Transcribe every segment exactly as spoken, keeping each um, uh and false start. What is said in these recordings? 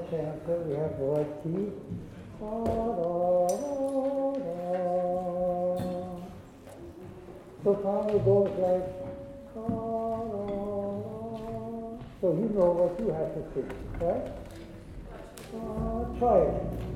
cancer, we have the right key. Da, da, da, da. Soprano goes like, da, da, da. So you know what you have to sing, right? Uh, try it.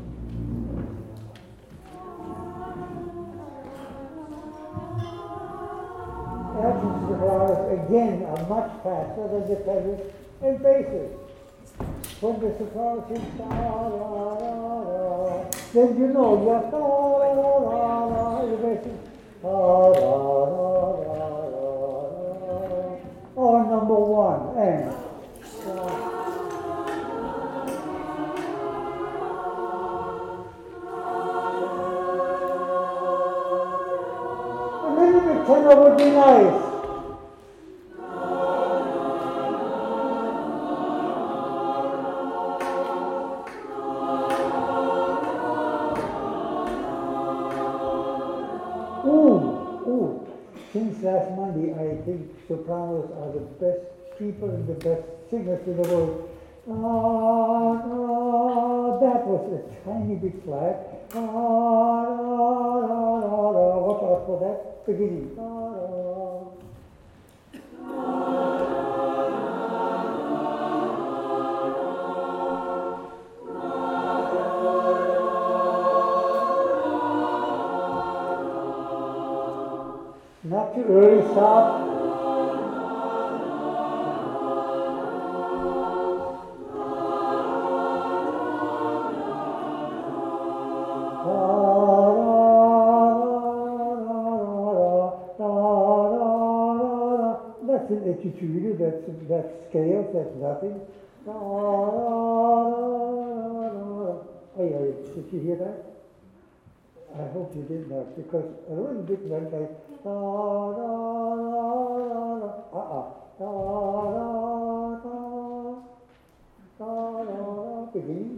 Actions of the flowers again are much faster than the pedals and basses. When the soprano sings da da da da, then you know you have da da da da, the basses da da da da da da. Oh, number one, and uh, a little bit tenor would be nice. Since last Monday, I think sopranos are the best people and the best singers in the world. Ah, ah, that was a tiny bit flat. Ah, ah, ah, ah, watch out for that beginning. Ah, ah. Not too early stop. That's an etude, that's, that's scales, that's nothing. Oh, yeah, did you hear that? I hope you did not, because a little bit went like da da da da, uh-uh, da da da, da da da, beginning.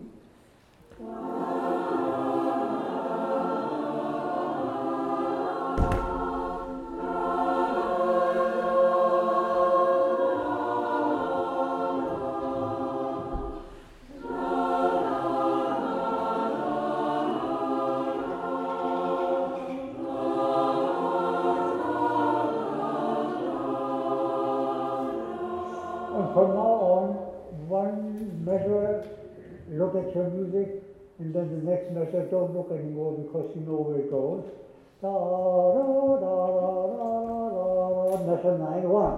From now on, one measure, look at your music, and then the next measure, don't look anymore because you know where it goes. Da, da, da, da, da, da, measure nine, one.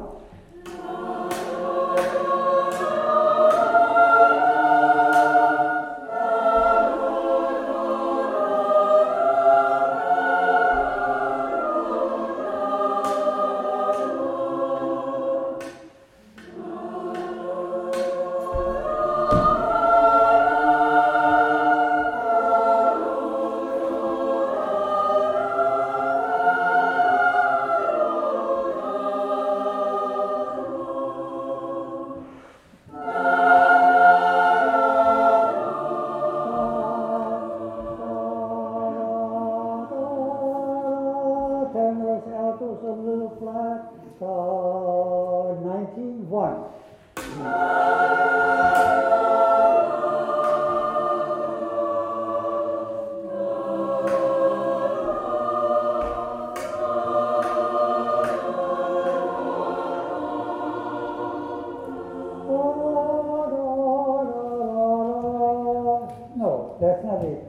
That's not it.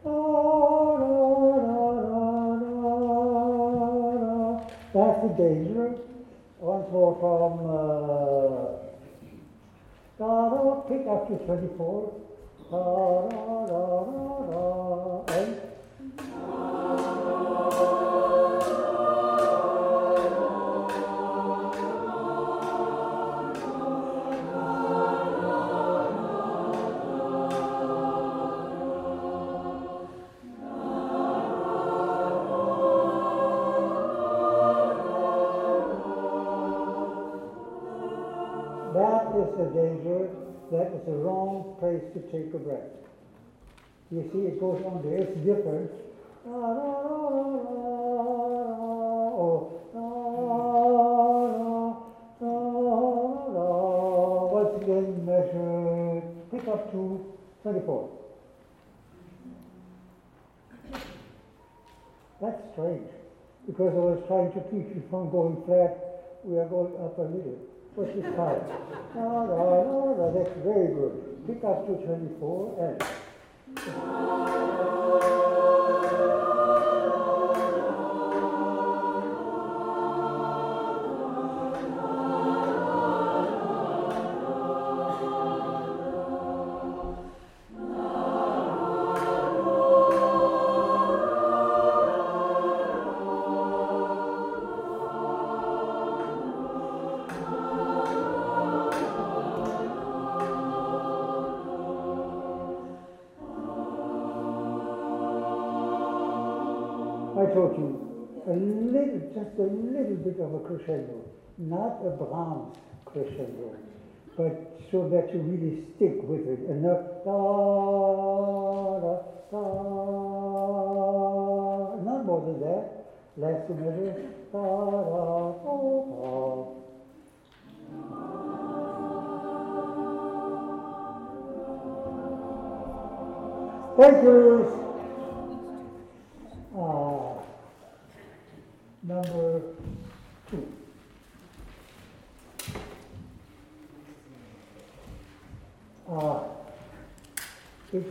That's the danger. Once more from uh, pick up to twenty-four. And that is the danger. That is the wrong place to take a breath. You see, it goes on there. It's different. Or once again measure. Pick up two. twenty-four. That's strange, because I was trying to teach you from going flat, we are going up a little. What's this time? Da, da, da, da, that's very good. Pick up to twenty-four and. I taught you a little, just a little bit of a crescendo, not a Brahms crescendo, but so that you really stick with it and not da da da, not more than that. Last measure, da da da da. Thank you. Uh, number two. Uh, it's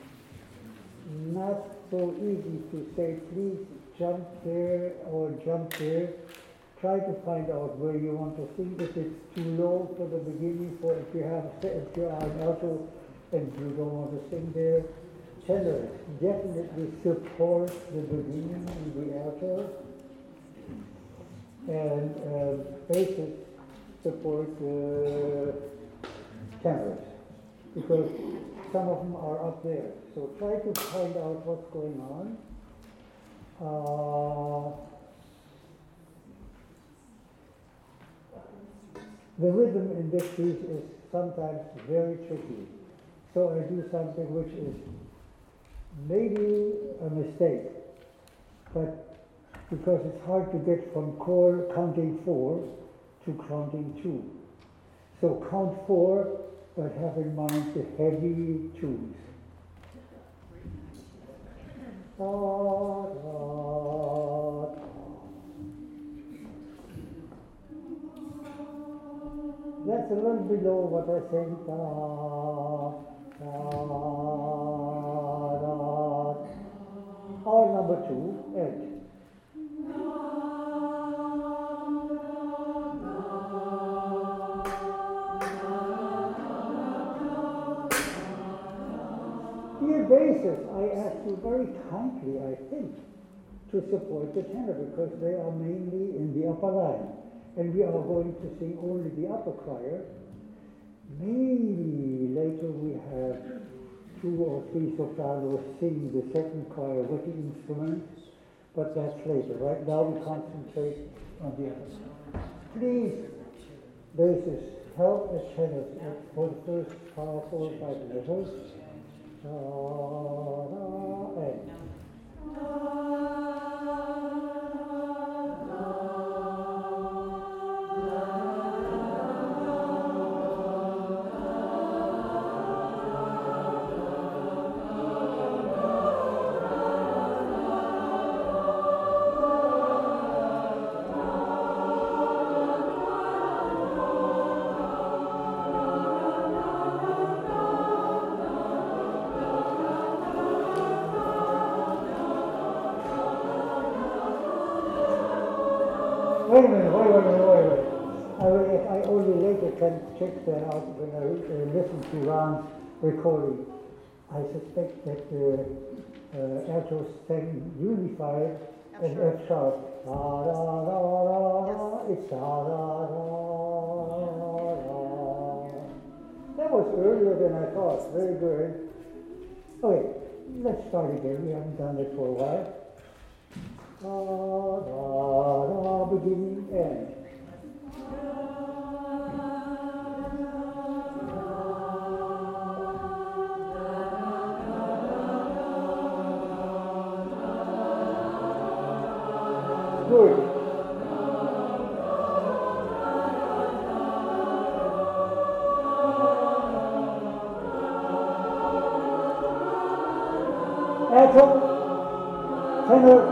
not so easy to say, please jump there or jump there. Try to find out where you want to sing. If it's too low for the beginning, for if you have if you are an alto and you don't want to sing there, tenors definitely support the beginning in the alto, and uh, basses support the tenors, because some of them are up there. So try to find out what's going on. Uh, the rhythm in this piece is sometimes very tricky. So I do something which is maybe a mistake, but because it's hard to get from chord counting four to counting two. So count four, but have in mind the heavy twos. Da, da, da. That's a little below what I sang. Da, da, da. Or number two, edge. Dear basses, I ask you very kindly, I think, to support the tenor, because they are mainly in the upper line. And we are going to sing only the upper choir. Maybe later we have two or three sopranos sing the second choir with the instruments, but that's later. Right now we concentrate on the other. Please, basses, help the tenors for the first four or five measures. Da, da, and. Wait a minute, wait, wait, wait, wait, wait. I, will- I only later can check that out when I uh, listen to Ron's recording. I suspect that the uh, alto sang unified and F sharp. Da, da, da, da, da. It's da, da, da, da. That was earlier than I thought. Very good. Okay, let's start again. We haven't done it for a while. Da, da, da, beginning, end. Good. alto, tenor.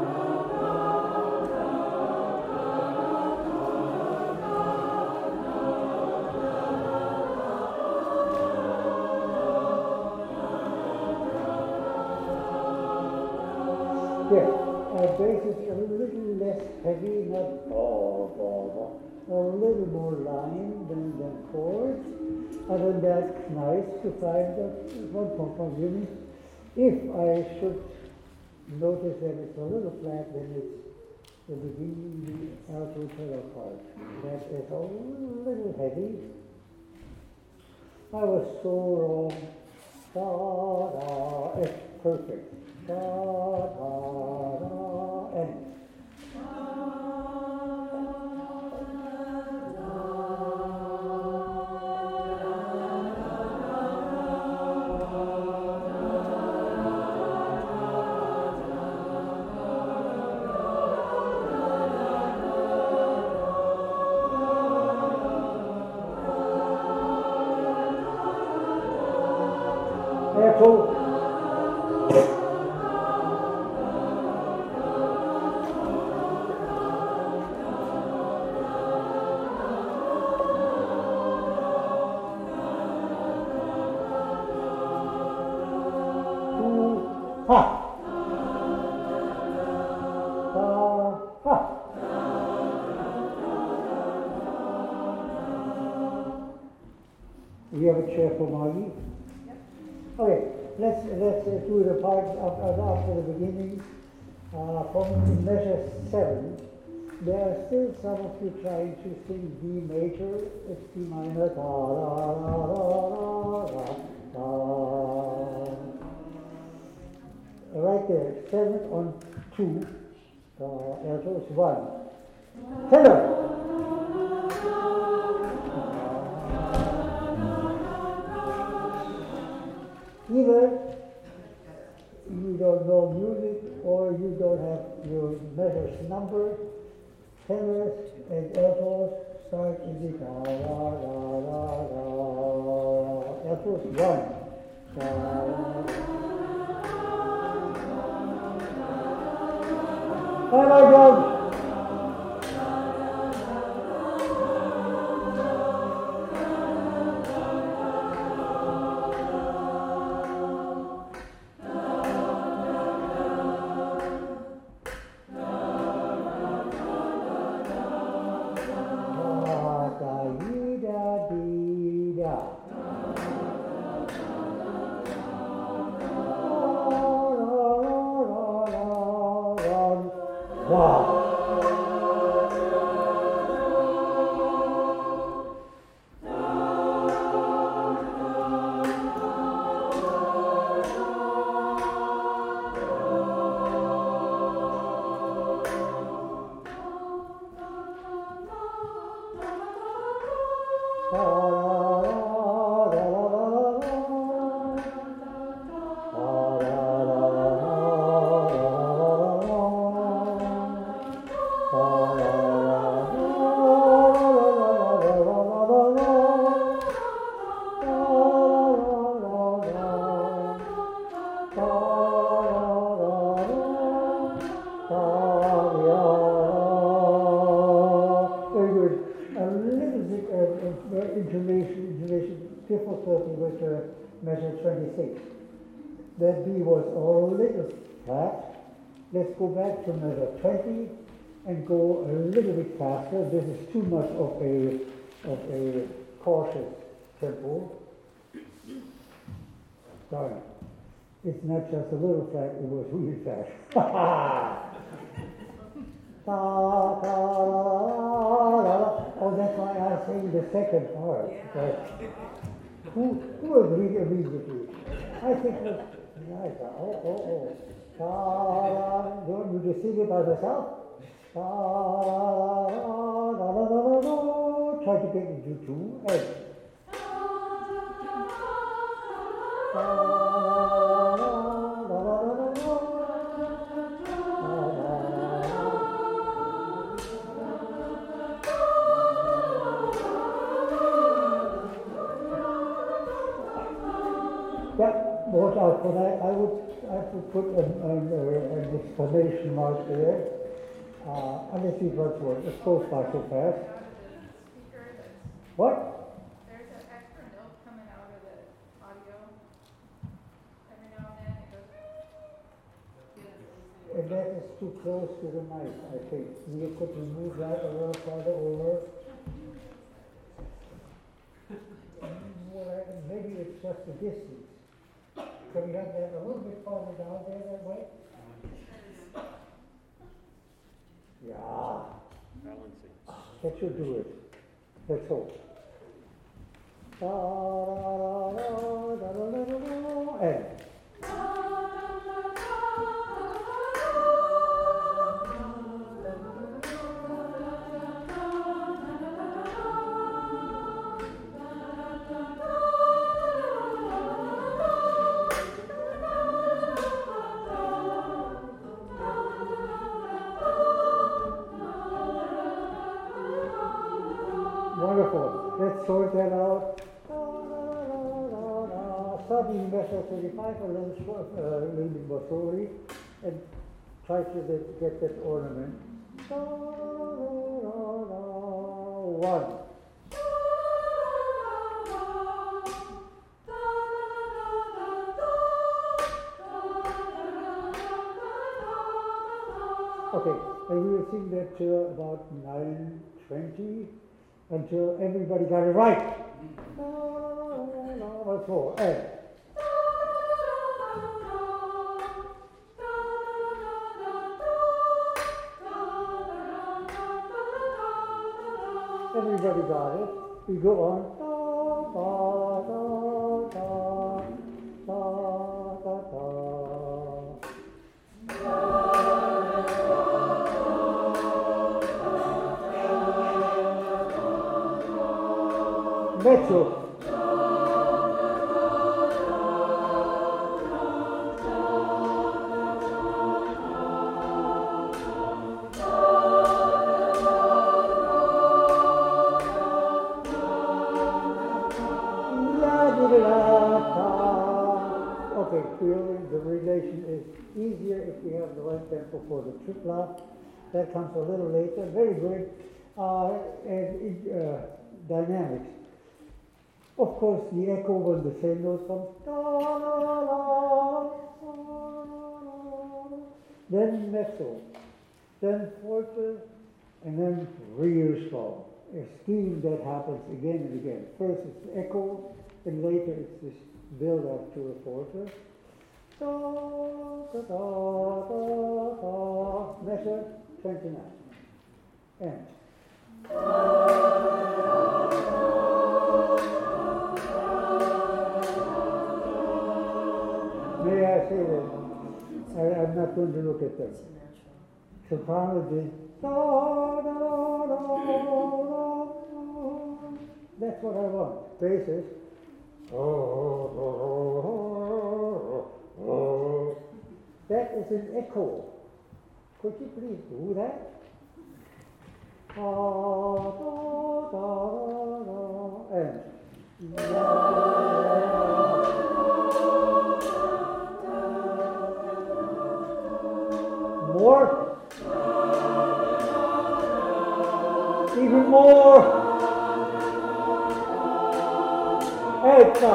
Yeah, our bass is a little less heavy, not oh, oh, oh, a little more line than the chords. Other than that, it's nice to find that one point of view. If I should notice that it's a little flat, then it's the beginning, the alto tenor part. That is a little heavy. I was so wrong. Da, da, it's perfect. Da, da, da, and therefore, ha, da, ha. We have a chair for Maggie. Okay, let's let's uh, do the part of, of after the beginning. Uh, from measure seven, there are still some of you trying to sing D major. It's D minor. Da da da da da da. Right there, seven on two. Uh, alto is one. Tenor. Either you don't know music or you don't have your measures numbered. Tenors and altos start in the da da da da da. Altos one. Da, da. Bye bye, George. That B was a little flat. Let's go back to measure twenty and go a little bit faster. This is too much of a of a cautious tempo. Sorry. It's not just a little flat, it was really fast. Da, da, da, da. Oh, that's why I sing the second part. Yeah. Who who agreed immediately? I think that's nice. Oh, oh, oh. Da, da. You just sing it by yourself. Da, da, da, da, da, da, da. Try to get into two. And da, da, da, da, da, da, da. Yeah, watch out for that. I would I have to put an, an, uh, an exclamation mark there. Uh, and let's see what's what. Let's go far so fast. What? There's an extra note coming out of the audio. Every now and then it goes. And that is too close to the mic, I think. You could remove that a little farther over. Well, maybe it's just the distance. Can we have that a little bit farther down there that way? Yeah. Balancing. That should do it. Let's hope. Da, da, da, da, da, da, da, and. Wonderful. Let's sort that out. Starting measure thirty-five, a little, short, uh, a little bit more slowly, and try to get, get that ornament. One. Okay, and we will sing that till about nine twenty. Until everybody got it right. What's four? And. Everybody got it. We go on. Da, da, da, da, da, da. Mezzo. Okay, clearly the relation is easier if we have the right tempo for the tripla. That comes a little later. Very good. Uh, and uh, dynamics. Of course, the echo when the same note comes, then mezzo, then forte, and then real strong. A scheme that happens again and again. First it's the echo, and later it's this build up to a forte. Da, da, da, da, da. Measure twenty-nine. And. May I say that? I, I'm not going to look at them. Soprano did da, da, da, da. That's what I want. Basses. That is an echo. Could you please do that? Da, da, da, da, and. More. Even more. Ecco.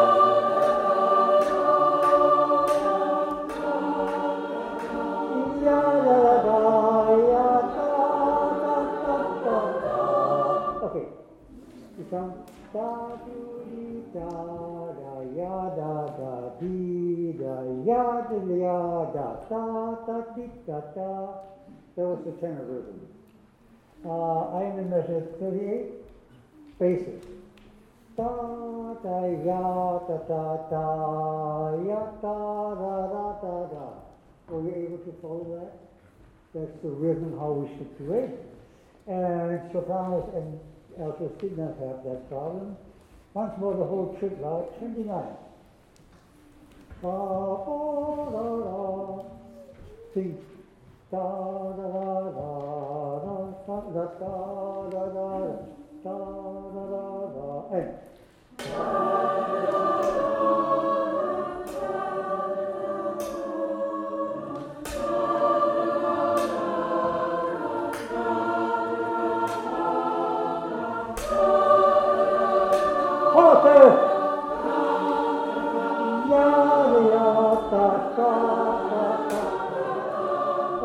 Okay. You come da do di da da ya da da di da ya da ya da da da di da da. That was the tenor rhythm. Uh, I am in measure thirty-eight. Basses. Da da ya da da da ya da da da da da. Were you able to follow that? That's the rhythm how we should do it. And sopranos and altos did not have that problem. Once more, the whole tripla, twenty-nine. Da da da da. Sing. Da da da da da da da da da da da da da and.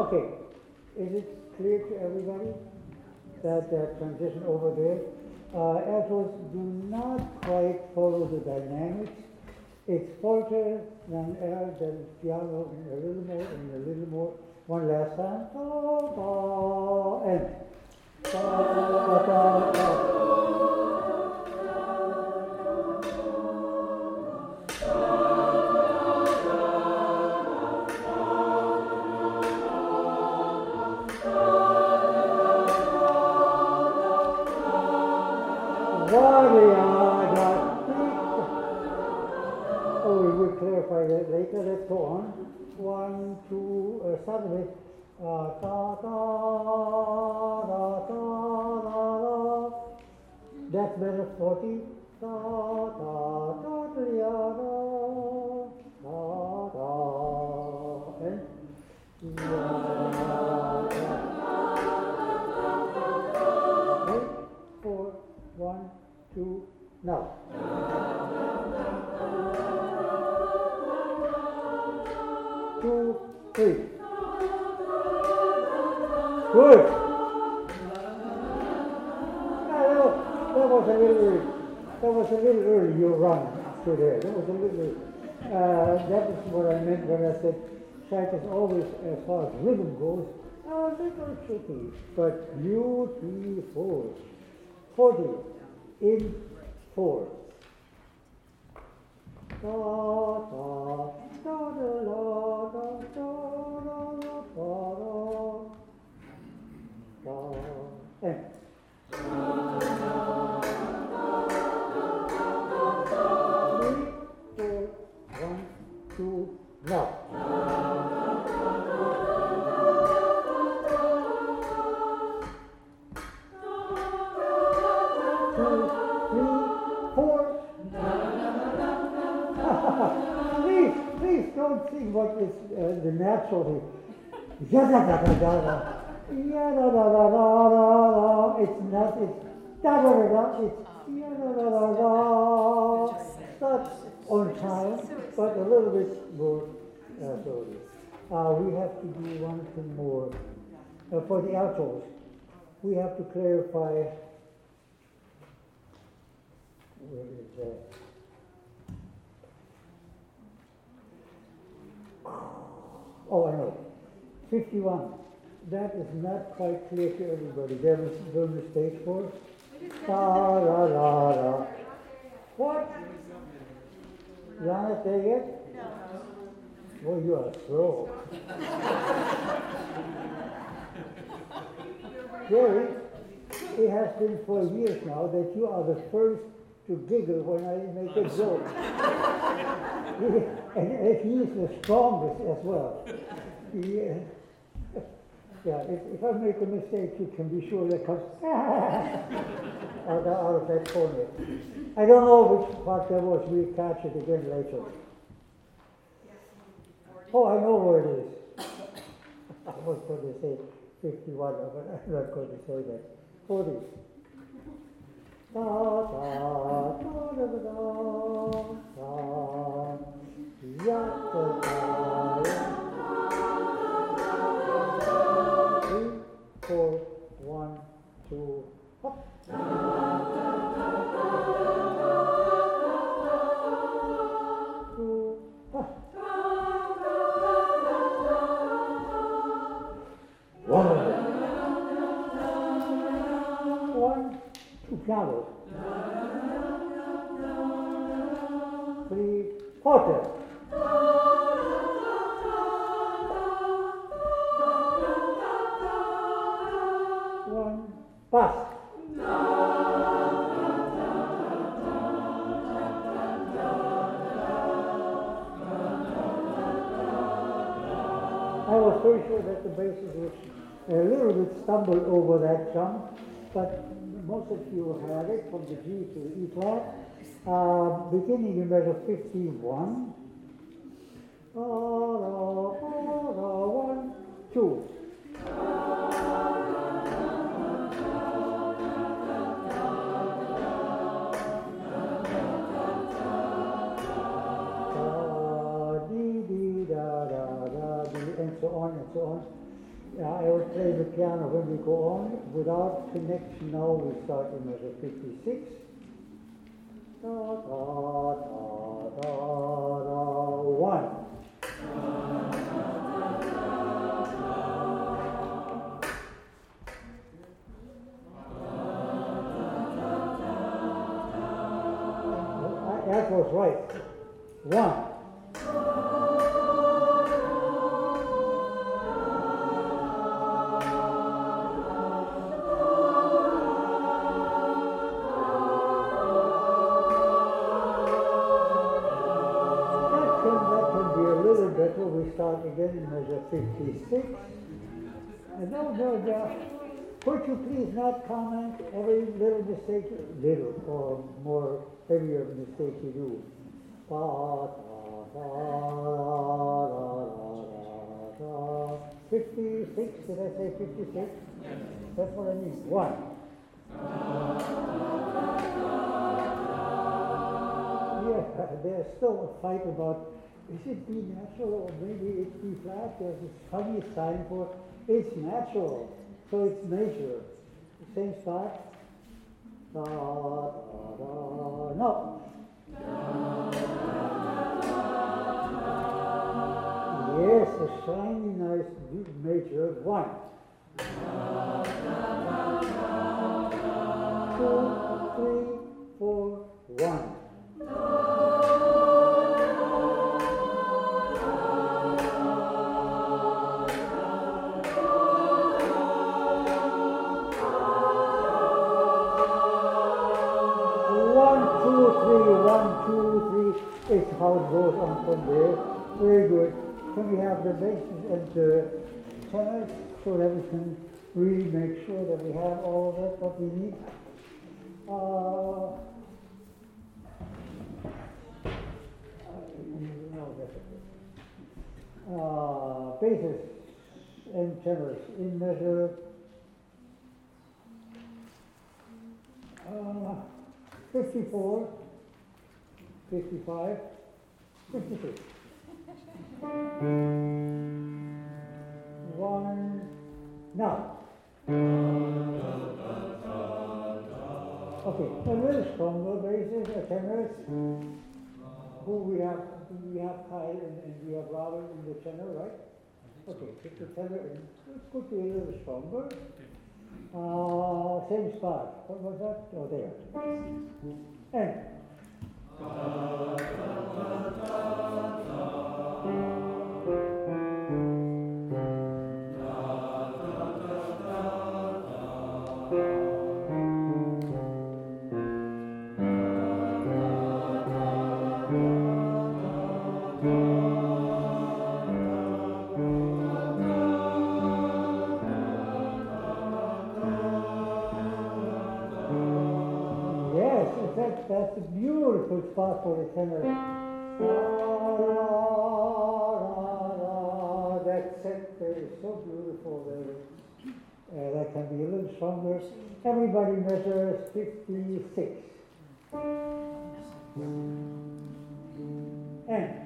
Okay, is it clear to everybody that that transition over there? Uh, altos do not quite follow the dynamics. It's forte, then air, then piano, and a little more, and a little more. One last time. Da, da, and. Da, da, da, da. Oh, we will clarify that later. Let's go on. One, two, uh, suddenly. Uh, da, da, da, da, da, da. That's better, forty. Da, da, da, da, da, da, da, and da, da. Eight, four, one, two, now. Two, three. Good. Now, that was a little, that was a little early. You run to there. That was a little. Uh, that is what I meant when I said sight is always, as far as rhythm goes, a little tricky, but beautiful. Forty in four. Da da da da da da da da da da and three, four, one, two, now. Two, three, four. please, please don't think what is uh, the natural. Yada da da da da. Yada da da da da da. It's not. It's da da da da. It's yada da da da. Not on time, but a little bit more uh, slowly. Uh, we have to do one thing more uh, for the altos. We have to clarify. Where is that? Oh, I know. fifty-one. That is not quite clear to everybody. There was the mistake for. Da, da, da, da. What? You're not there yet? No. Well, you are slow. Jerry, it has been for years now that you are the first to giggle when I make a joke. and, and he is the strongest as well. Yeah, yeah if, if I make a mistake, you can be sure that comes out, out of that corner. I don't know which part that was. We'll catch it again later. Oh, I know where it is. I was going to say fifty-one, but I'm not going to say that. forty. Da, da, da, da, da, da, ya, da, da, ya. Three, four, one, two, hop. Two, hop. One. One, two pianos. Three, forte. One, bass. I was very sure that the basses would a little bit stumble over that jump, but most of you had it from the G to the E flat, uh, beginning in measure fifty-one. Uh, uh, uh, one, two. Uh, dee, dee, da, da, da, dee, and so on and so on. Yeah, I will play the piano when we go on. Without connection now, we start in measure fifty-six. Da, da, da, da, da, one. That was right. One. Better, we start again in measure fifty-six. And no, no, no. Could you please not comment every little mistake, little or more heavier mistake you do? Da, da, da, da, da, da. fifty-six, did I say fifty-six? Yes. That's what I mean. One. Yeah, there's still a fight about is it B natural or maybe it's B flat? There's this funny sign for it's natural, so it's major. Same spot. Da, da, da, no. Yes, a shiny, nice big major. One. Two, three, four, one. One, two, three, it's how it goes on from there. Very good. Can we have the basses and the tenors so that we can really make sure that we have all of that, what we need? Uh, no, that's okay. Uh, basses and tenors in measure uh, fifty-four. fifty-five, fifty-six. One, now. Okay, a little stronger basses, a tenors. Who we have, we have Kyle and, and we have Robert in the tenor, right? Okay, take the tenor in. It could be a little stronger. Uh, same spot. What was that? Oh, there. And. That's, that's a beautiful spot for the tenor. That set there is so beautiful there. Uh, that can be a little stronger. Everybody measures fifty-six. And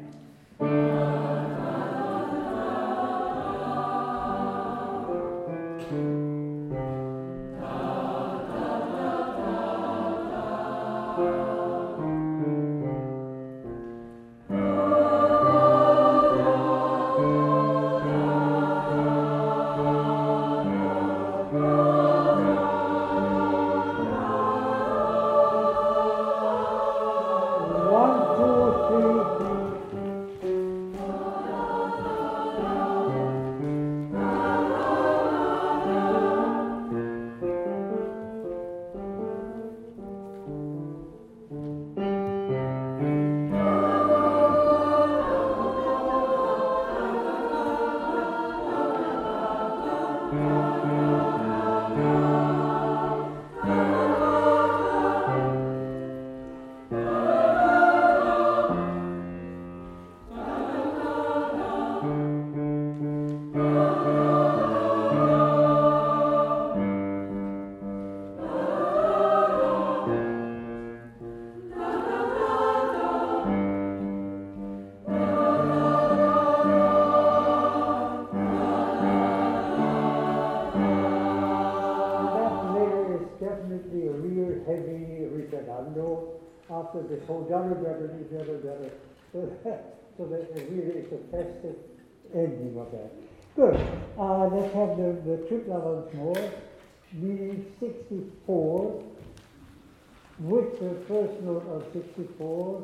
definitely a real heavy ritardando after this whole double double double double. So, so that it really is a festive ending of that. Good. Uh, let's have the, the tripla once more, meaning sixty-four, with the first note of sixty-four.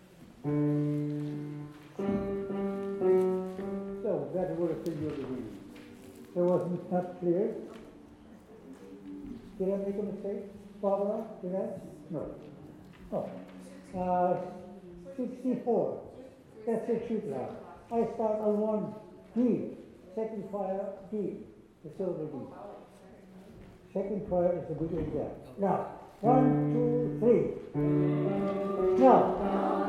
So that would have been your beginning. It wasn't not clear. Did I make a mistake? Barbara, did I? No. Oh. Uh, sixty-four. That's a tripla. I start on one D. Second fire D. The silver D. Second fire is the big exact. Now, one, two, three. Now.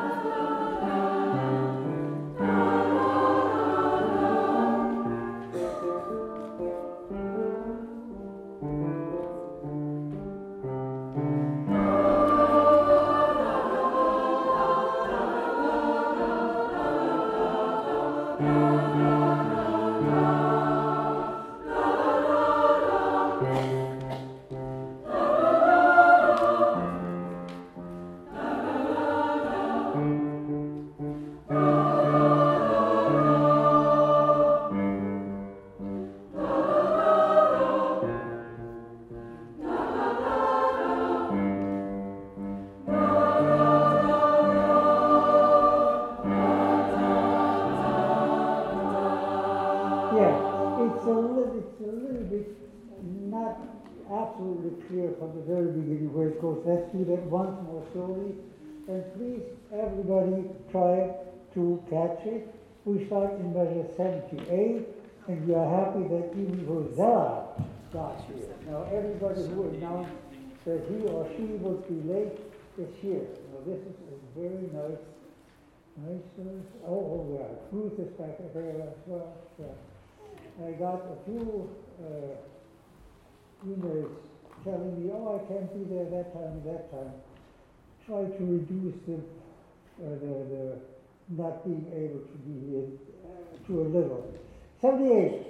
Let's do that once more slowly. And please, everybody, try to catch it. We start in measure seventy-eight, and we are happy that even Rosella got here. Now, everybody who announced that he or she would be late is here. Now, this is a very nice, nice, uh, oh, oh, yeah, Ruth is back there as well. Yeah. I got a few uh, emails telling me, oh, I can't be there that time and that time. Try to reduce the, uh, the, the not being able to be here uh, to a little. seventy-eight.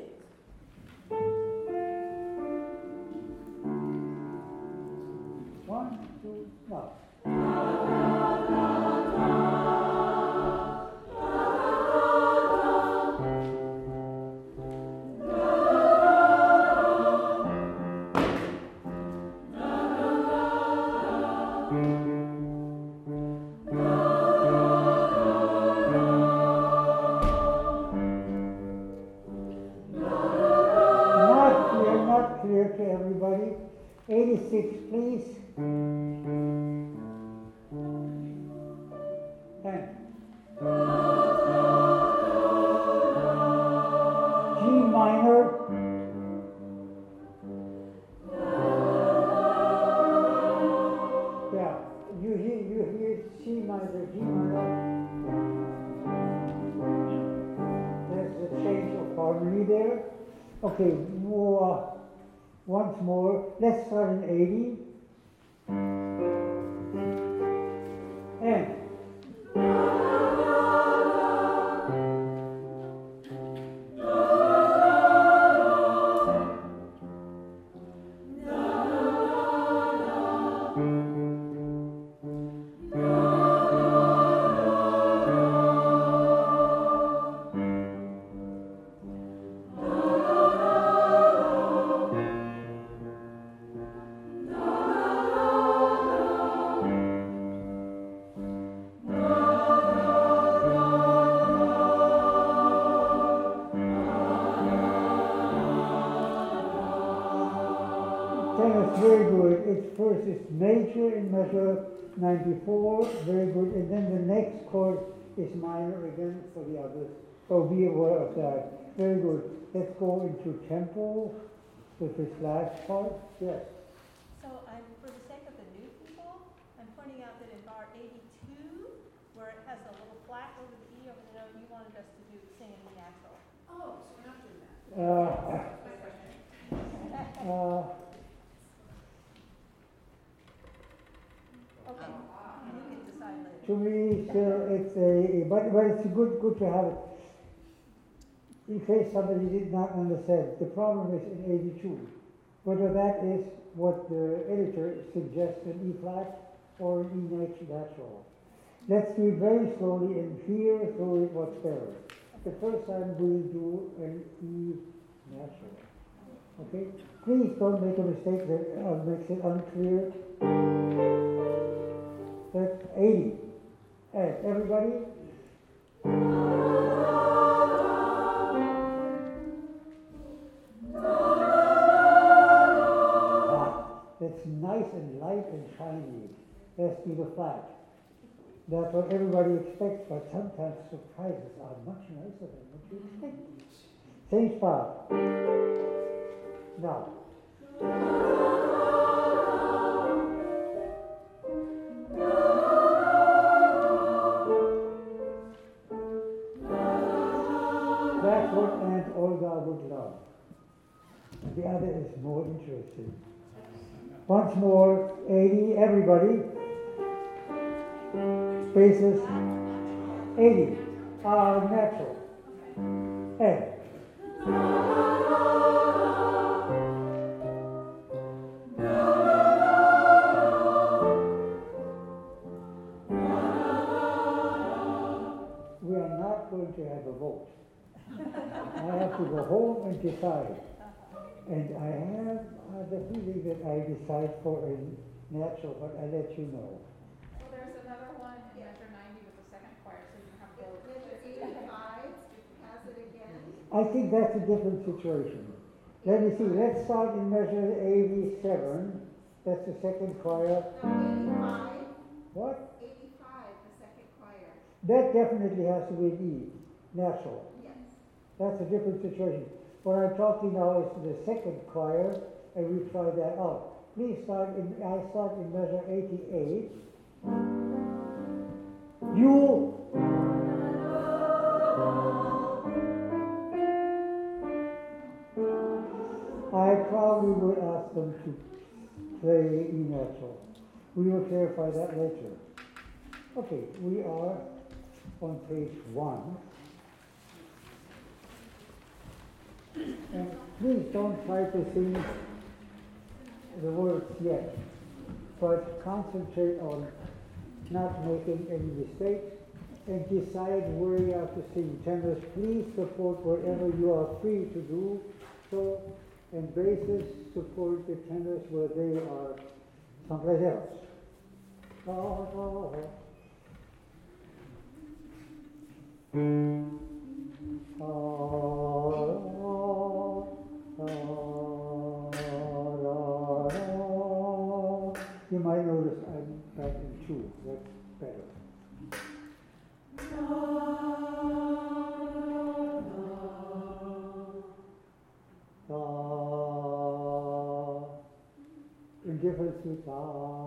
One, two, now. To everybody. eighty-six, please. Thanks. G minor. Yeah, you hear, you hear C minor, G minor. There's a change of harmony there. Okay, more. Once more, let's start in eighty. And very good. It's first it's major in measure ninety-four, very good, and then the next chord is minor again for the others. So be aware of that. Very good. Let's go into tempo with this last part. Yes. So I'm, for the sake of the new people, I'm pointing out that in bar eighty-two, where it has a little flat over the E over the note, you wanted us to do sing in the natural. Oh, so we're not doing that. Uh, uh, Okay, you can decide later. to me, still, it's a, but, but it's good, good to have it. In case somebody did not understand, the problem is in eighty-two. Whether that is what the editor suggests in E flat or in E natural. Let's do it very slowly and hear through it what's better. The first time we'll do an E natural. Okay? Please don't make a mistake that uh, makes it unclear. That's eighty. And everybody? That's nice and light and shiny. Let's do the flat. That's what everybody expects, but sometimes surprises are much nicer than what you expect. Same spot. Now. That's what Aunt Olga would love. The other is more interesting. Once more, eighty, everybody. Spaces, eighty, are natural. And. We are not going to have a vote. I have to go home and decide. And I have uh, the feeling that I decide for a natural, but I'll let you know. Well, there's another one in measure ninety with the second choir, so you can have both. Measure eighty-five, pass it again. I think that's a different situation. Let me see, let's start in measure eighty-seven. That's the second choir. No, eighty-five. What? eighty-five, the second choir. That definitely has to be an E, natural. Yes. That's a different situation. What I'm talking now is the second choir, and we try that out. Please start in, I start in measure eighty-eight. You. I probably would ask them to play E natural. We will clarify that later. Okay, we are on page one. And please don't try to sing the words yet, but concentrate on not making any mistakes and decide where you have to sing. Tenors, please support wherever you are free to do so, and basses support the tenors where they are someplace else. Oh, oh, oh. You might notice I'm back in two. That's better. Indifference to ta.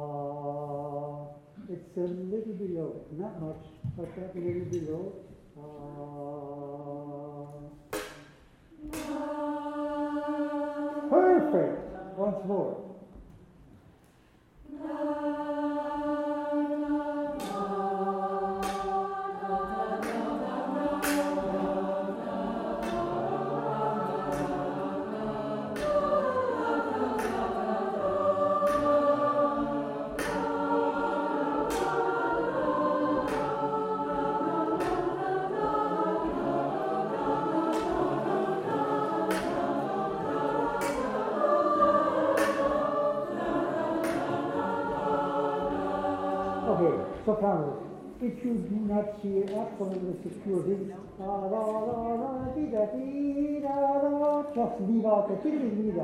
It's a little below, not much, but that little below. Perfect. Once more. Sopranos, if you do not see absolutely security, just leave out the tiddly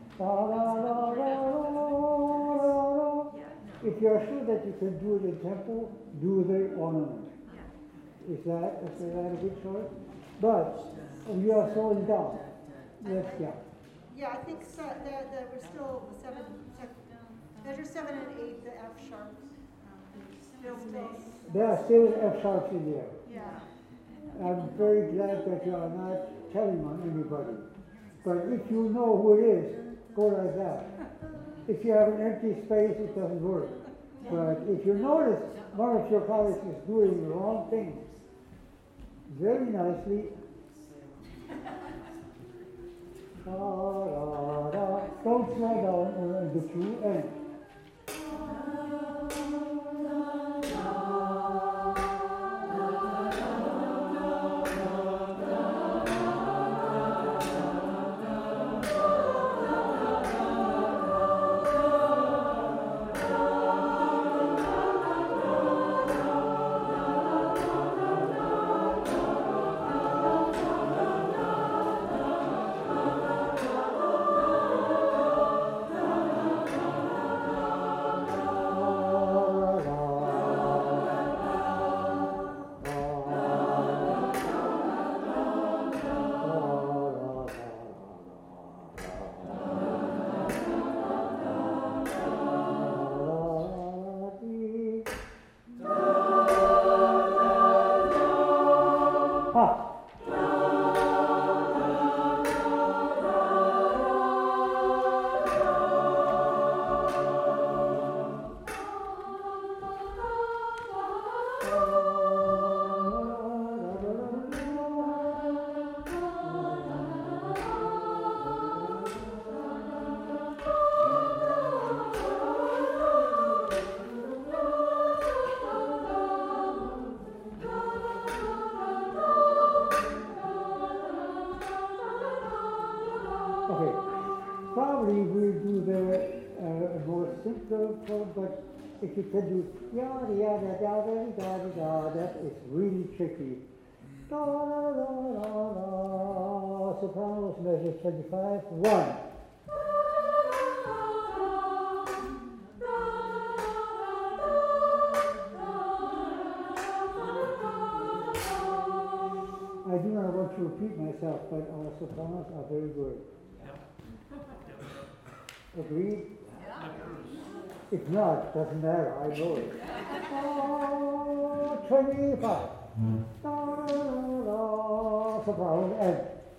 If you are sure that you can do it in tempo, do the ornament. Is that, is that a good choice? But you are slowing down. Yes, yeah. Yeah, I think so, there, there we're still the seven, measure seven and eight, the F sharp. Still stays. There are still F sharps in there. Yeah. I'm very glad that you are not telling on anybody. But if you know who it is, go like that. If you have an empty space, it doesn't work. But if you notice one of your colleagues is doing the wrong thing, very nicely, da, da, da, Don't slow down uh, into two and. Okay, probably we'll do the uh, more simpler form, but if you can do yada yada yada yada yada, that is really tricky. Da da da da da. Sopranos measure twenty-five. One. I do not want to repeat myself, but our sopranos are very good. Agreed? Yeah. If not, doesn't matter, I know it. Oh, twenty-five. Da, da, da, da, soprano and.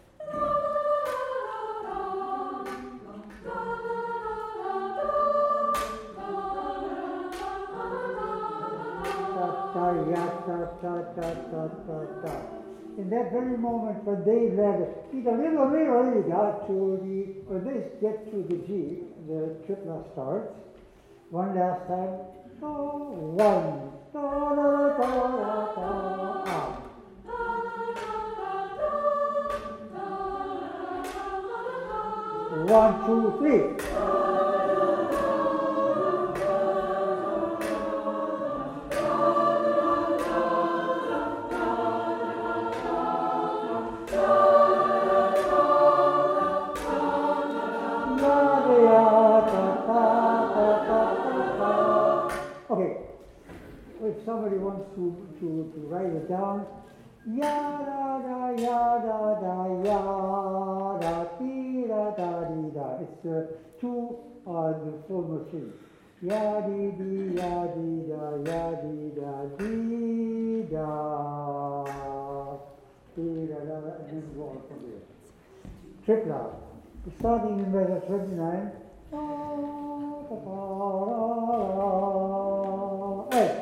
Da, ya, da, da, da, da, da, da. In that very moment when they land, it's a little, little, little, got to the, when they get to the G, the triplet starts. One last time. Oh, one. Da, da, da, da, da, out. One, two, three. Okay, if somebody wants to, to, to write it down, ya da da ya da da ya da dee da da dee da. It's uh, two on the full machine. Ya dee dee ya dee da ya dee da dee da dee da da, and then go on from there. Triplet. Starting in measure twenty-nine. Da, da, da, da, hey.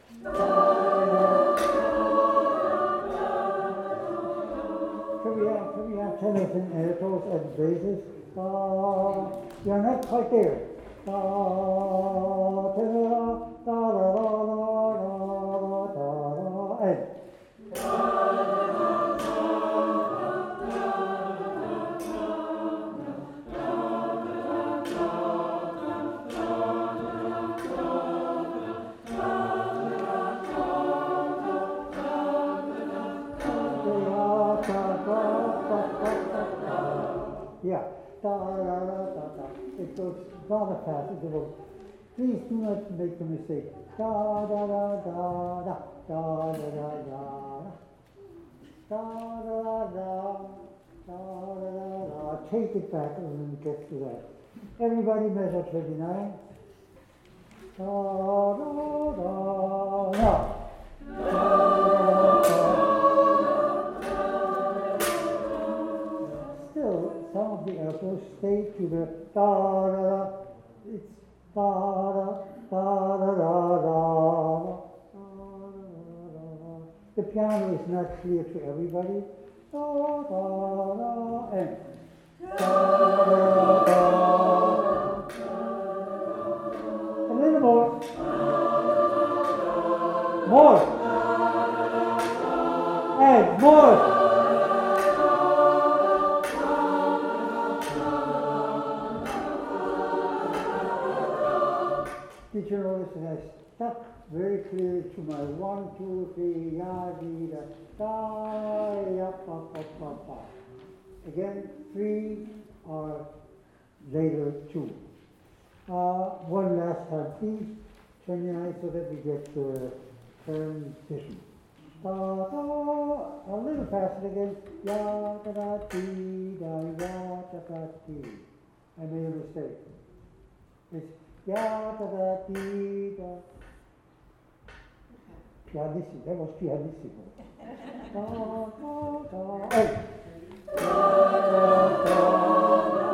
Can we have, can we have tenors and altos and basses? Da, you're not quite there. Da, da, da, da, da, da, da, and. Yeah, da da da da da. It goes rather fast. It goes. Please do not make the mistake. Da da da da da da da da da da da da da da. Take it back and get to that. Everybody measure twenty-nine. Da da da da. Still, some of the altos stay to the da da da. It's da da da da da da. The piano is not clear to everybody. Da da da and da da da. little more. More. And more. Did you notice that I stuck very clearly to my one, two, three, ya, di, da, da, ya, pa, pa, pa, pa. Again, three or later two. Uh, one last time, please. Turn your eyes so that we get the transition. Da, da, a little faster again. Ya, da, da, di, da, ya, da, da, di. I made a mistake. It's ya, da, da, di, da. Pianissimo, that was pianissimo. Da, da, da. Oh. Da, da, da.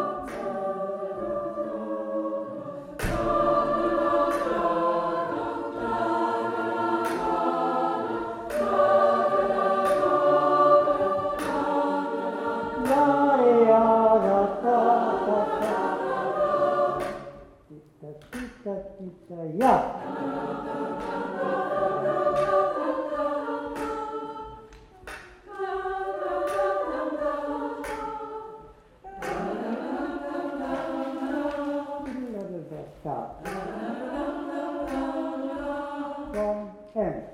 Yeah. Stop. One, and.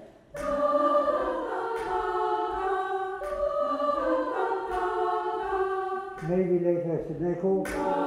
Maybe later it's an echo.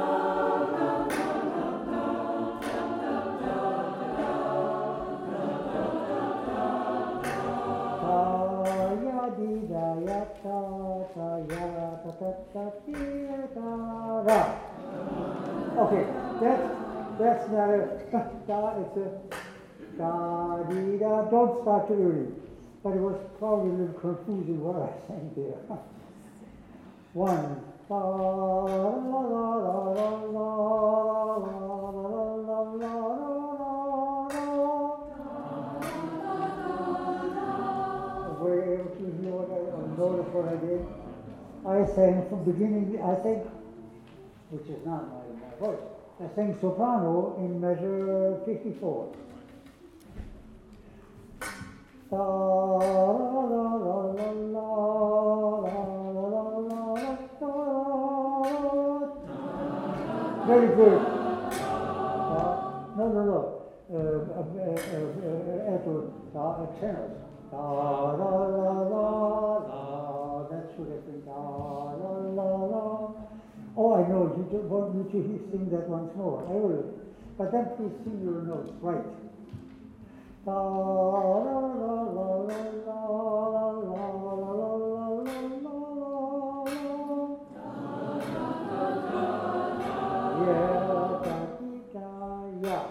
Okay, that's that's not a da, it's a da dee da. Don't start too early. But it was probably a little confusing what I sang there. One da la la la la la la la la. Were you able to hear what I notice what I did? I sang from beginning, I sang, which is not my, my voice, I sang soprano in measure fifty-four. Da, la, la, la, la, la, la, la, la, la. Very good. Uh, no, no, no. Uh, uh, uh, uh, alto, uh, tenors. Da, la, la, la, la. That should have been da, la, la, la. Oh, I know, you just want me to sing that once more. I will. But then please sing your notes right. Da, la, la, la, la, la, la, la, la, la, yeah, da, dee, da, yeah.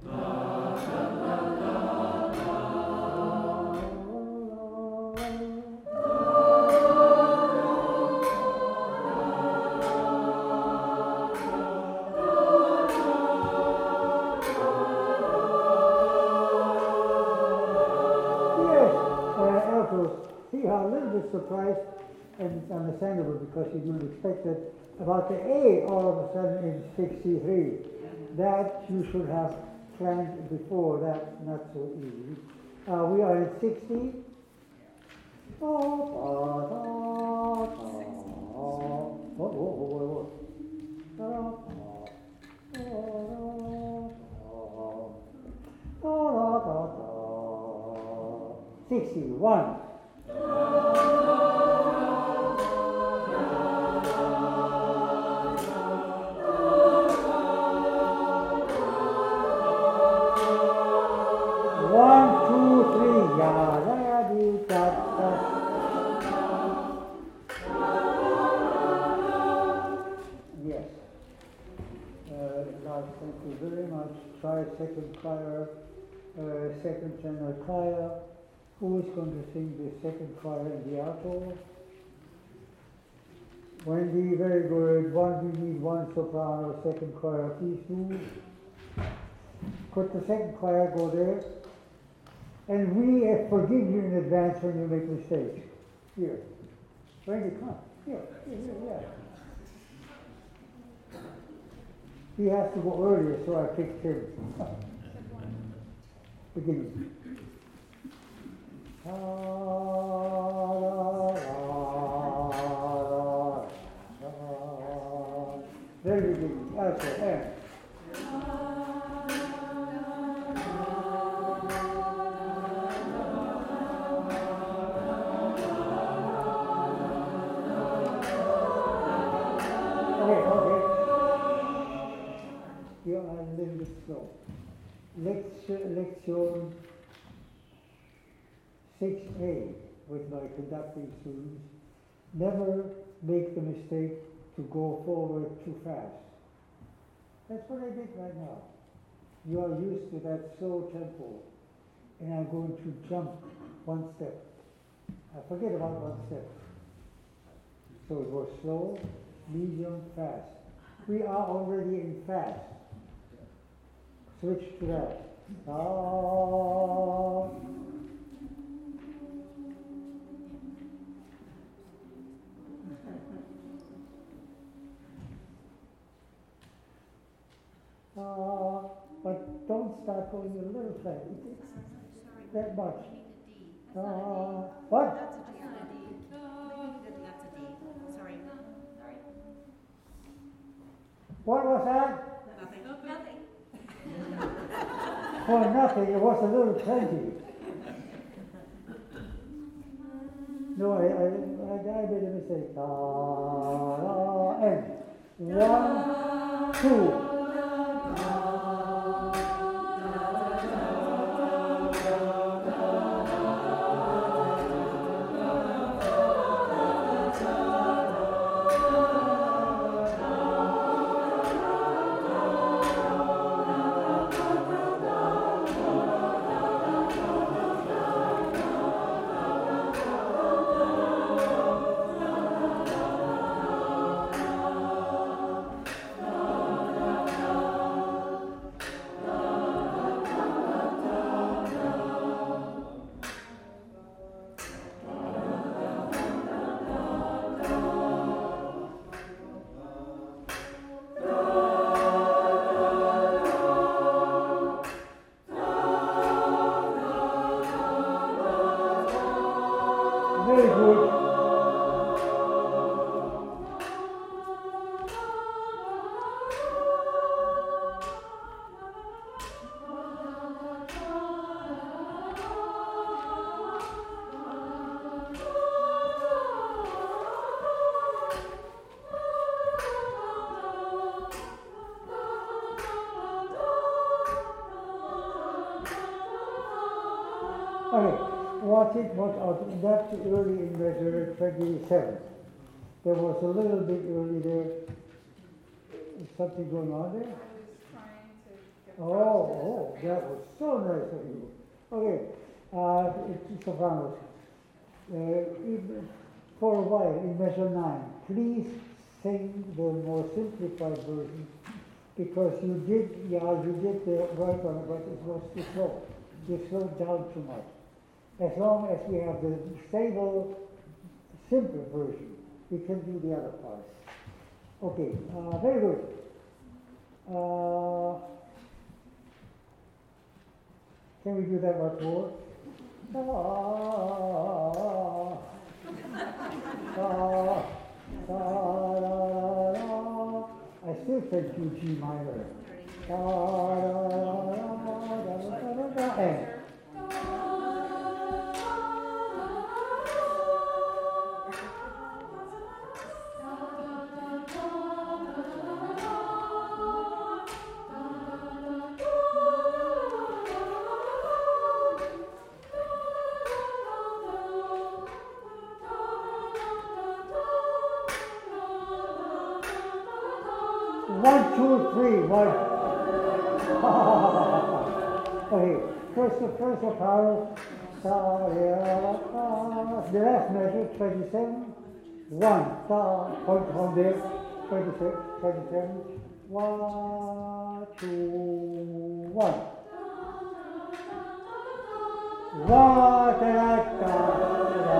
See how a little bit surprised and understandable because you didn't expect it about the A all of a sudden in sixty-three. That you should have planned before. That's not so easy. Uh, we are in sixty. Da, da, da, da. Whoa, whoa, whoa, whoa. Da, da, da, da, da, da, da. sixty-one. One, two, three, ya, da, dee, da, da. Yes. Uh, Lars, thank you very much. Try second choir, uh, second tenor choir. Who is going to sing the second choir in the alto? Wendy, very good. One, we need one soprano, second choir, please do. Could the second choir go there? And we uh, forgive you in advance when you make mistakes. Here. Wendy, come. Here, here, here, yeah. He has to go earlier, so I picked him. Beginning. Ah, la, la, la, la. Very beginning. Okay, and. Okay, okay. You are a little bit slow. Lecture, lecture six A with my conducting students. Never make the mistake to go forward too fast. That's what I did right now. You are used to that slow tempo, and I'm going to jump one step. I forget about one step. So it was slow, medium, fast. We are already in fast. Switch to that. Ah. Ah, but don't start going a little fast. It's that much. Ah, what? That's a D. That's a D. Sorry. Sorry. What was that? Nothing. Nothing. For nothing, it was a little plenty. No, I, I, I, I made a mistake. Ah, ah, and one, two. Very good. Okay, watch it, watch out. That's early in measure twenty-seven. There was a little bit early there. Is something going on there? I was trying to get. Oh, oh, that was so nice of you. Okay, uh, it's Sopranos. Uh, in- for a while, in measure nine, please sing the more simplified version, because you did, yeah, you did the right one, but it was too slow. You slowed down too much. As long as we have the stable, simple version, we can do the other parts. Okay, uh, very good. Uh, can we do that once more? Ah, ah, ah, ah, I still think you G minor. Da, da, da, da, da, da, da, and. One, two, three, one. Okay, first the first of all, the last measure, twenty-seven. One, ta, point on there, twenty-six, twenty-seven. One, two, one. One, da, da, da, da.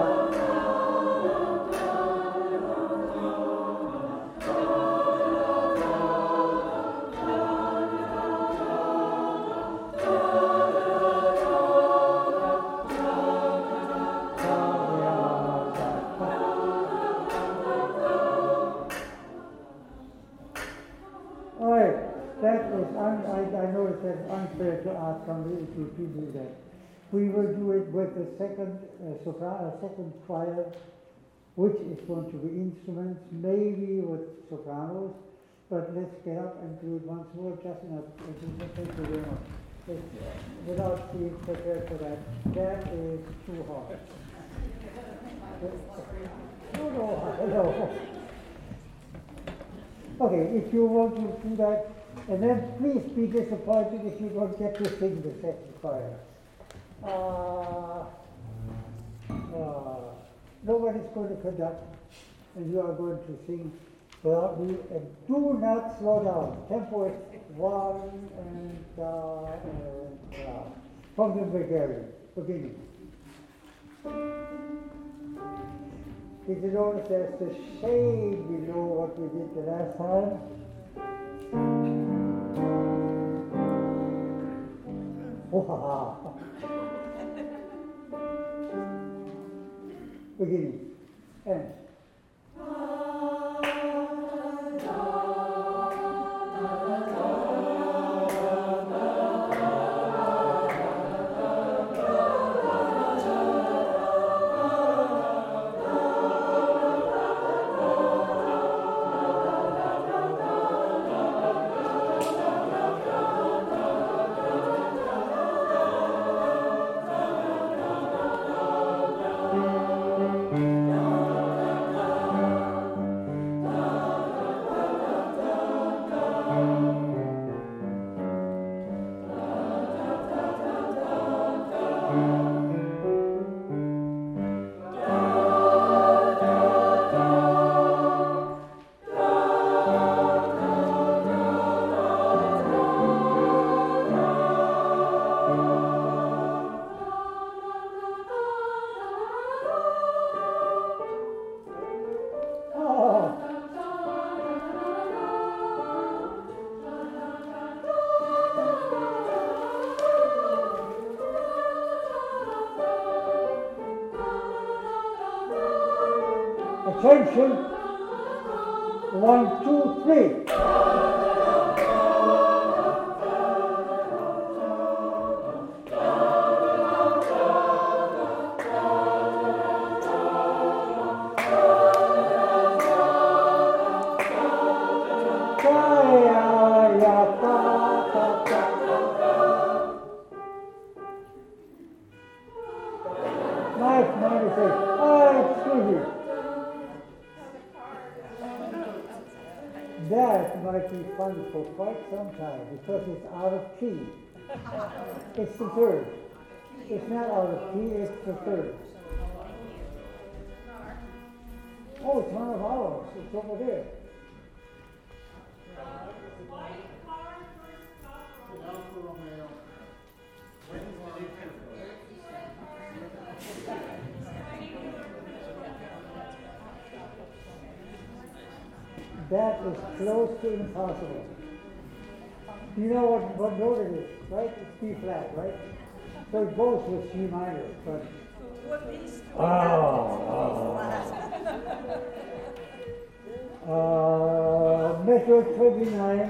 fair to ask somebody to, to do that. We will do it with the second uh, soprano, second choir, which is going to be instruments, maybe with sopranos, but let's get up and do it once more, just enough. Thank you very much. Let's, without being prepared for that, that is too hard. No, no, no. Okay, if you want to do that, and then please be disappointed if you don't get to sing the second choir. Uh, uh, nobody's going to conduct, and you are going to sing without me, and do not slow down. Tempo is one and uh, and uh, from the beginning. beginning. Did you notice there's the shade below what we did the last time? Wow. Beginning. End. Attention, one, two, three. Mike, Mike, say, oh, excuse me. That might be fun for quite some time because it's out of key. It's the third. It's not out of key, it's the third. Oh, it's one of ours. It's over there. That is close to impossible. You know what, what note it is, right? It's B flat, right? So it goes with C minor, but... What piece? Oh, oh. Uh, measure twenty-nine.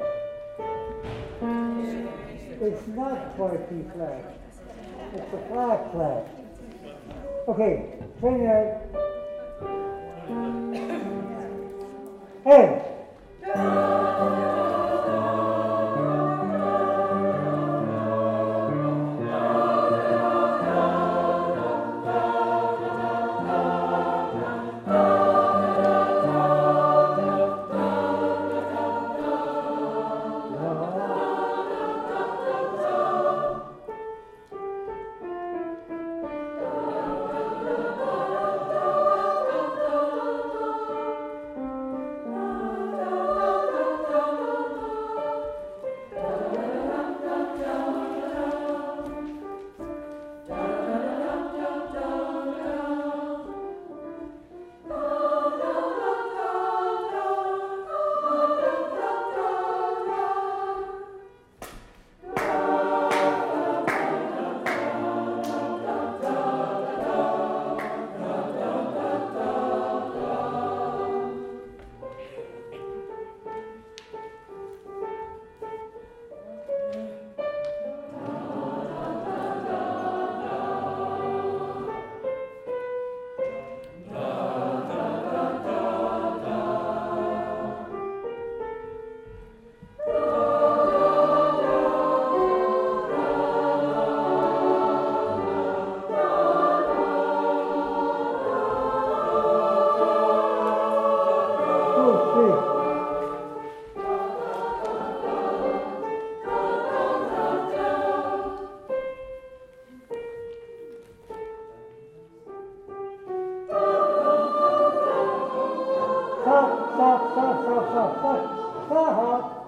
It's not quite B flat. It's a flat flat. Okay, twenty-nine. Hey!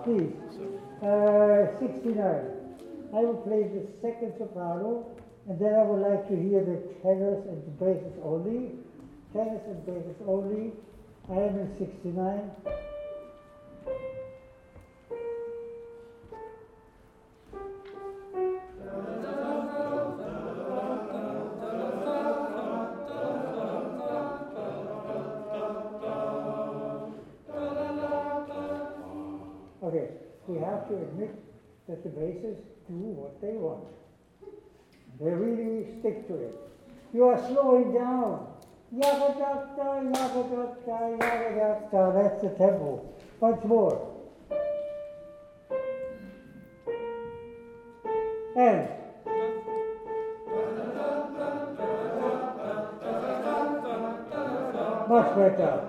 Please. Uh, sixty-nine. I will play the second soprano, and then I would like to hear the tenors and the basses only. Tenors and basses only. I am in sixty-nine. Okay, we have to admit that the basses do what they want. They really stick to it. You are slowing down. Yagadakta, yagadakta, yagadakta. That's the tempo. Once more. And. Much better.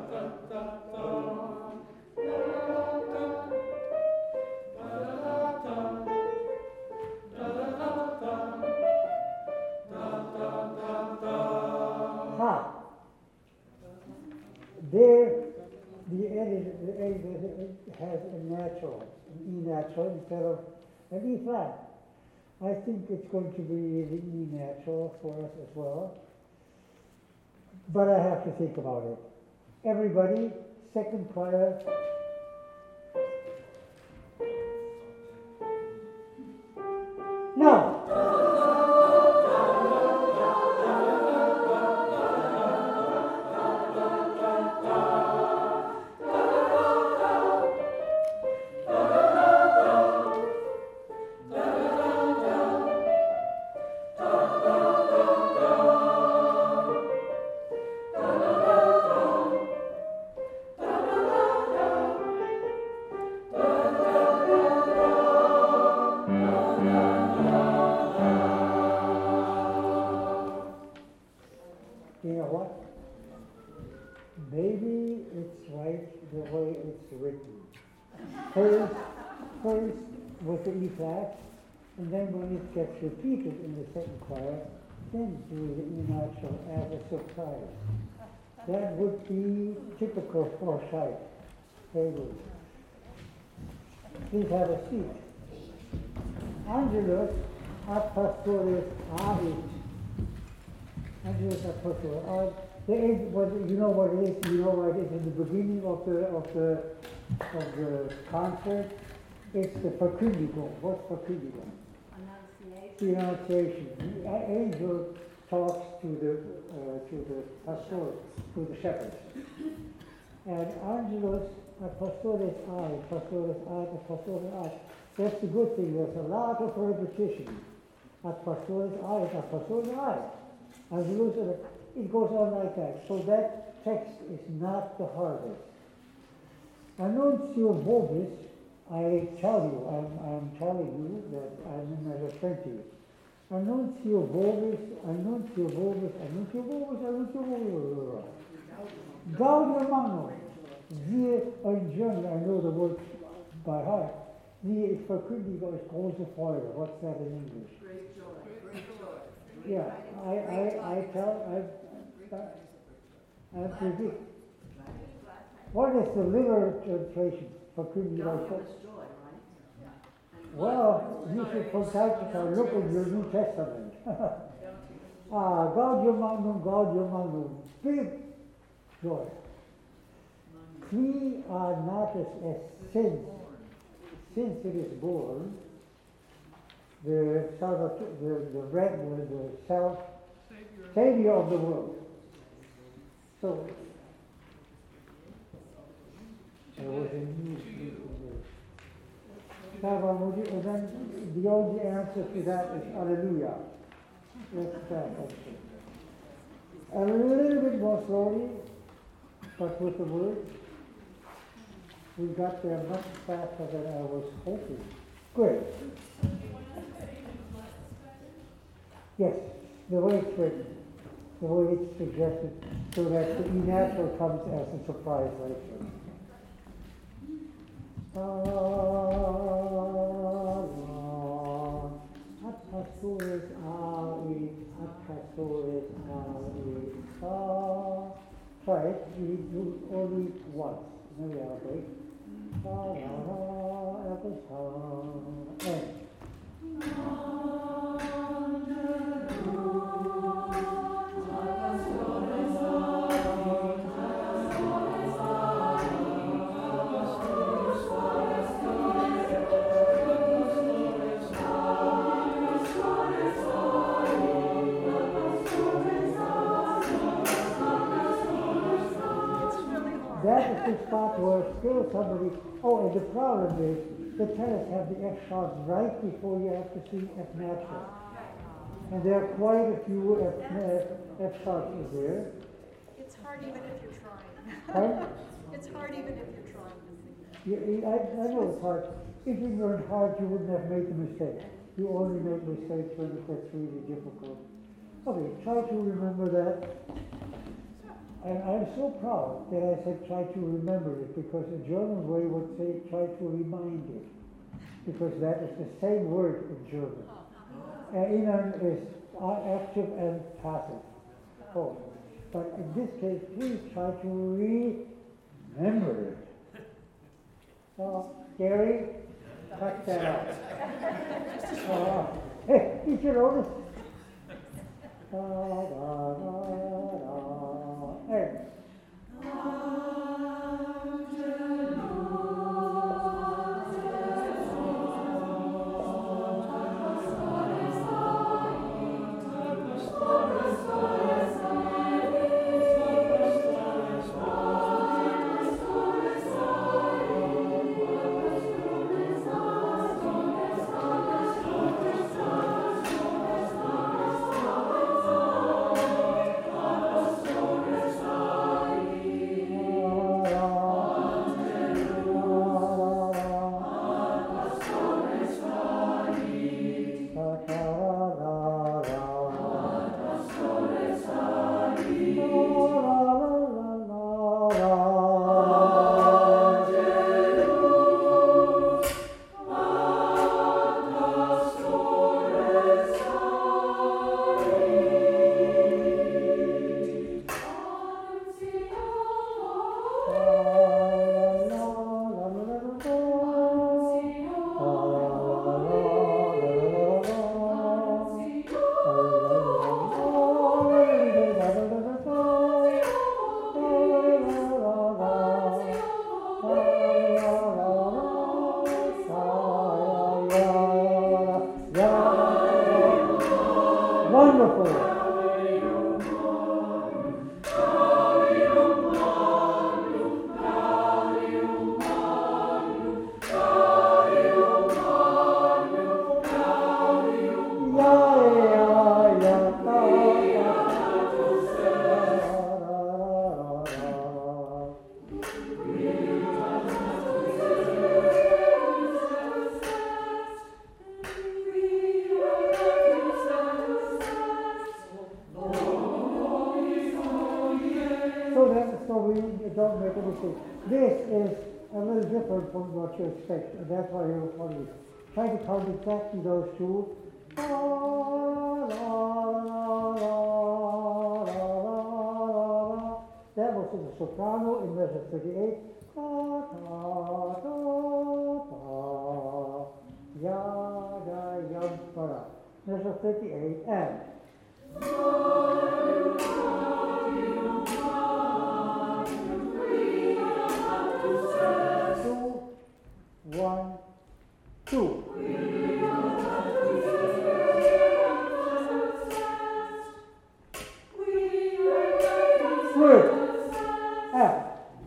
There, the end, the end has a natural, an E natural instead of an E flat. I think it's going to be the E natural for us as well. But I have to think about it. Everybody, second choir. Now. You know what? Maybe it's right the way it's written. First, first with the E flat, and then when it gets repeated in the second choir, then do the E natural as a surprise. That would be typical for sight. Very good. Please have a seat. Angelus ad pastores avis. Angelus ad pastores avis. There is what you know what it is. You know what it is in the beginning of the of the of the concert. It's the Verkündigung. What's Verkündigung? Annunciation. The Annunciation. The angel talks to the uh, to the pastors, to the shepherds. And Angelus ad pastores avis, pastores avis, pastores avis. That's the good thing. There's a lot of repetition. Ad pastores avis, ad pastores avis. Angelus, it goes on like that. So that text is not the hardest. Annuncio vobis, I tell you, I'm, I'm telling you that I'm in a twenty. Annuncio vobis, annuncio vobis, annuncio vobis, annuncio vobis. Gaudium magnum. Wir, in German, I know the word by heart. Wir, ich verkündige euch große Freude. What's that in English? Great joy. Great joy. Yeah, I, I, I tell, I, I predict. What is the literal translation? Verkündige euch große joy, right? Well, you should from time to time look in your New Testament. Ah, Gaudium magnum, Gaudium magnum. Big joy. Qui are natus est since, since it is born, the Salvator, the the red, the, the self Savior of the world. So there was a new. And then the only answer to that is Hallelujah. Let's stand also. A little bit more slowly, but with the words. We got there much faster than I was hoping. Good. Yes, the way it's written, the way it's suggested, so that the E natural comes as a surprise later. Ad pastores avis, ad pastores avis. Try it, we do only once. Maybe I'll break. That is the spot where still somebody, oh, and the problem is, the tenors have the F sharp right before you have to sing F natural. And there are quite a few F, uh, F sharps in there. It's hard even if you're trying. Pardon? It's hard even if you're trying to sing that. You, you- I, I know it's hard. If you learned hard, you wouldn't have made the mistake. You only make mistakes when it gets really difficult. Okay, try to remember that. And I'm so proud that I said try to remember it, because a German way would say try to remind it, because that is the same word in German. Erinnern is active and passive. Oh. But in this case, please try to remember it. So, Gary, cut that out. Uh, hey, did you notice? Da, da, da, da. Hey. This is a little different from what you expect, and that's why you'll probably try to count exactly those two. La, la, la, la, la, la. That was in the soprano in measure thirty-eight. Da, da, da, da. Ya, da, yam, para. Measure thirty-eight, and one, two. Three. F.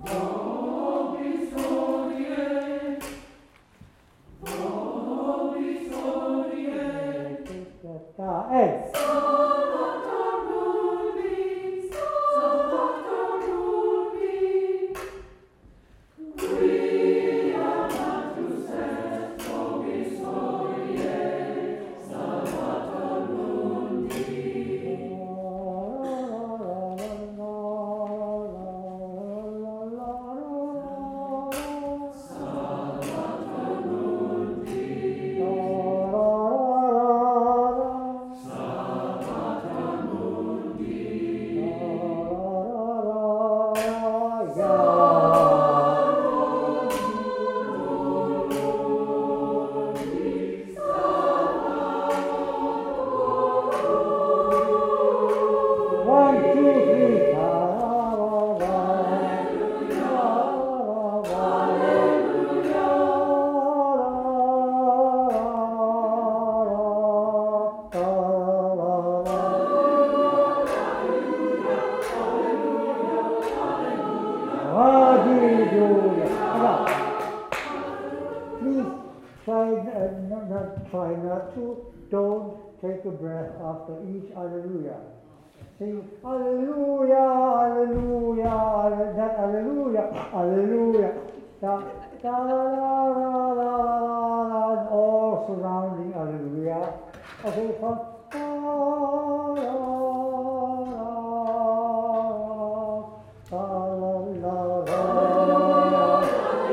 A. but two, don't take a breath after each hallelujah. Sing hallelujah, hallelujah, hallelujah, that hallelujah, hallelujah. Da, da, la, la, la, la, la, la, all surrounding hallelujah. Okay, from da, la, la, la, la, la, la.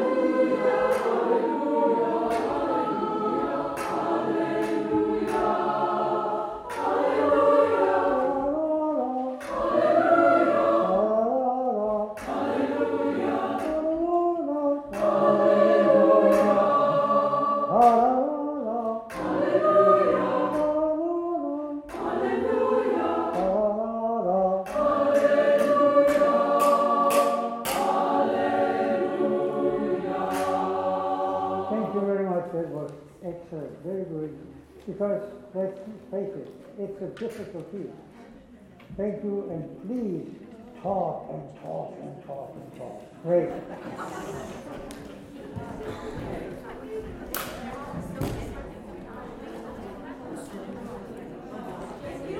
Thank you very much. That was excellent, very good. Because let's face it, it's a difficult field. Thank you, and please talk and talk and talk and talk. Great.